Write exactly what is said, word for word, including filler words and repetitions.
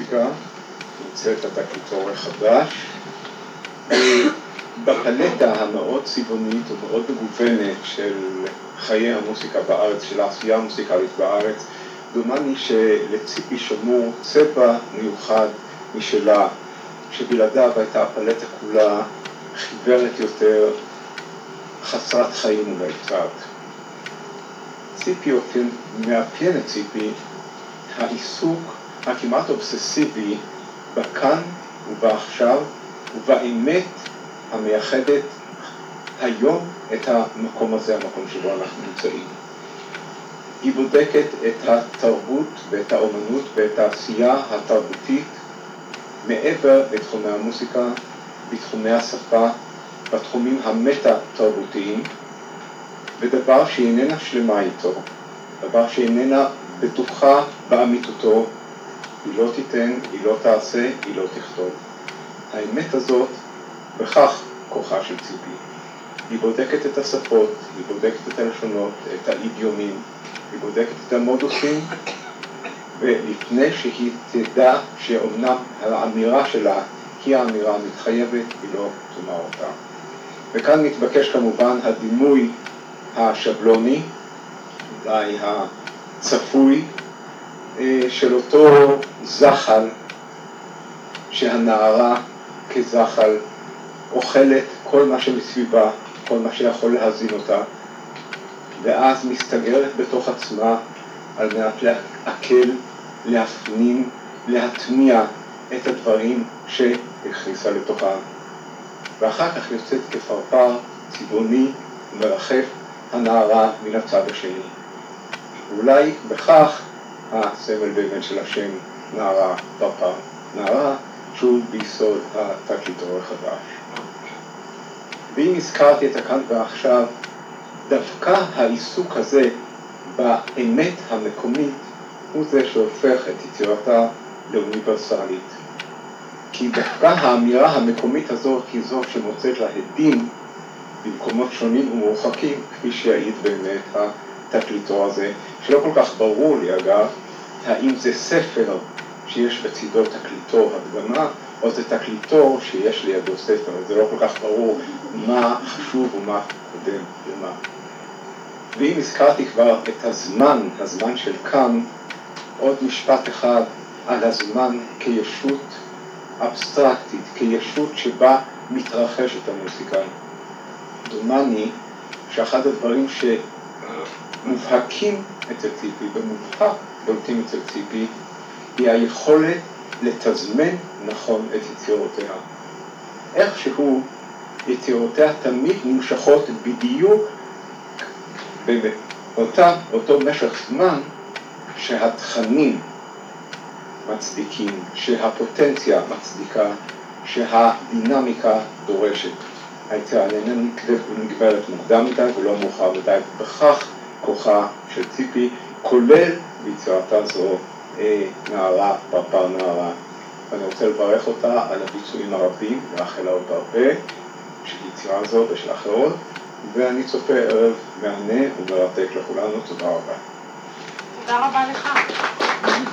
המוסיקה, נמצאת התקליטור החדש. בפלטה המאוד צבעונית ומאוד מגוונת של חיי המוסיקה בארץ, של העשייה המוסיקלית בארץ, דומני שלציפי שמור צבע מיוחד משלה, שבלעדיו הייתה הפלטה כולה חיוורת יותר, חסרת חיים אולי קצת. ציפי אופן מאפיין את ציפי העיסוק הכמעט אובססיבי בכאן ובעכשיו ובאמת המייחדת היום את המקום הזה, המקום שבו אנחנו נמצאים. היא בודקת את התרבות ואת האומנות ואת העשייה התרבותית מעבר לתחומי המוסיקה, בתחומי השפה, בתחומים המטה-תרבותיים, ודבר שאיננה שלמה איתו, דבר שאיננה בטוחה באמיתותו, היא לא תיתן, היא לא תעשה, היא לא תכתוב. האמת הזאת, בכך כוחה של ציפי. היא בודקת את השפות, היא בודקת את הלשונות, את האידיומים, היא בודקת את המודוסים, ולפני שהיא תדע שאומנם האמירה שלה היא האמירה המתחייבת, היא לא תאמר אותה. וכאן מתבקש כמובן הדימוי השבלוני, אולי הצפוי, של אותו זחל, שהנערה כזחל אוכלת כל מה שמסביבה, כל מה שיכול להזין אותה, ואז מסתגרת בתוך עצמה על מנת להקל, להפנים, להטמיע את הדברים שהכניסה לתוכה. ואחר כך יוצאת כפרפר צבעוני ומרחף הנערה מן הצד השני. אולי בכך הסמל באמת של השם נערה פרפר. נערה שהוא ביסוד התקליטור החדש. ואם הזכרתי את הכאן ועכשיו, דווקא העיסוק הזה באמת המקומית הוא זה שהופך את יצירתה לאוניברסלית. כי דווקא האמירה המקומית הזאת היא זו שמוצאת לה הדים במקומות שונים ומורחקים, כפי שיעיד באמת התקליטור הזה, שלא כל כך ברור לי אגב, האם זה ספר שיש בצידו תקליטור הדגמה, או זה תקליטור שיש לידו ספר, זה לא כל כך ברור מה חשוב ומה קודם ומה. ואם הזכרתי כבר את הזמן, הזמן של כאן, עוד משפט אחד על הזמן כישות אבסטרקטית, כישות שבה מתרחשת המוסיקה. דומני שאחד הדברים שמובהקים אצל ציפי, במובהק בולטים אצל ציפי, היא היכולת לתזמן נכון את יצירותיה. איכשהו יצירותיה תמיד נמשכות בדיוק באותה, אותו משך זמן שהתכנים מצדיקים, שהפוטנציה מצדיקה, שהדינמיקה דורשת. היצירה איננה נגמרת מוקדם מדי ולא מאוחר מדי, בכך כוחה של ציפי, כולל ביצירתה זו נערה, פרפר נערה. ואני רוצה לברך אותה על הביצועים הרבים, לאחל לה עוד הרבה, של יצירה זו ושל אחרות, ואני צופה ערב מהנה ומרתק לכולנו. תודה רבה. תודה רבה לך.